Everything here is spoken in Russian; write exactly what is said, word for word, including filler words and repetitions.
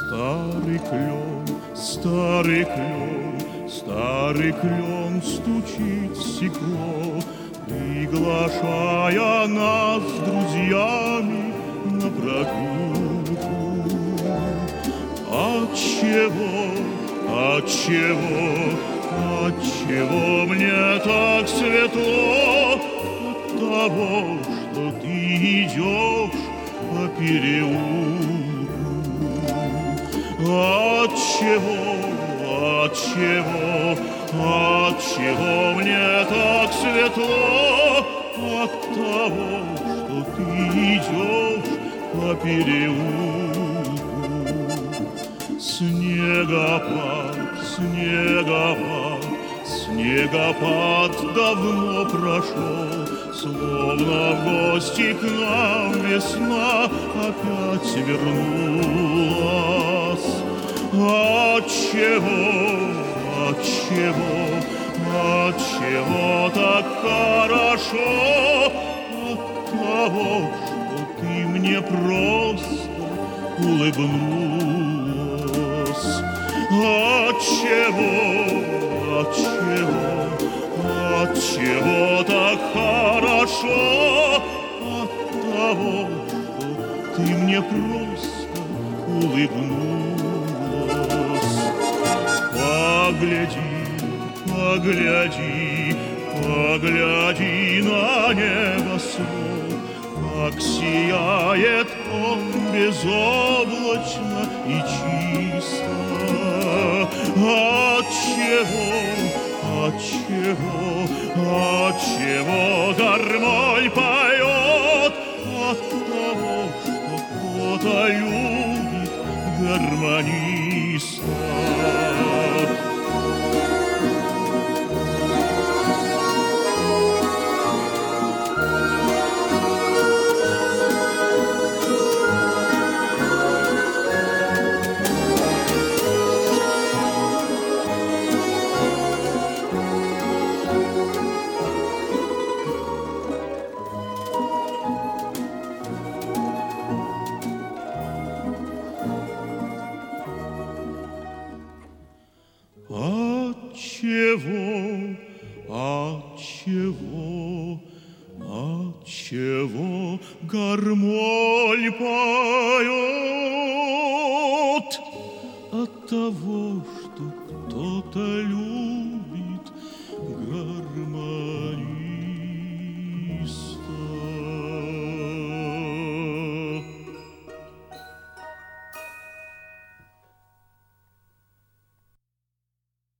Старый клен, старый клен, старый клен стучит в стекло, приглашая нас с друзьями на прогулку. Отчего, отчего, отчего мне так светло? От того, что ты идешь по переулку. Отчего, отчего, отчего мне так светло? От того, что ты идешь по переулку. Снегопад, снегопад, снегопад давно прошел, словно в гости к нам весна опять вернулась. Отчего, отчего, отчего так хорошо? От того, что ты мне просто улыбнулась. Отчего, отчего, отчего так хорошо? От того, что ты мне просто улыбнулась. Погляди, погляди, погляди на небосвод, как сияет он безоблачно и чисто. Отчего, отчего, отчего гармонь поет? От того, что кто-то любит гармониста. Отчего, отчего, отчего гармонь поет? От того,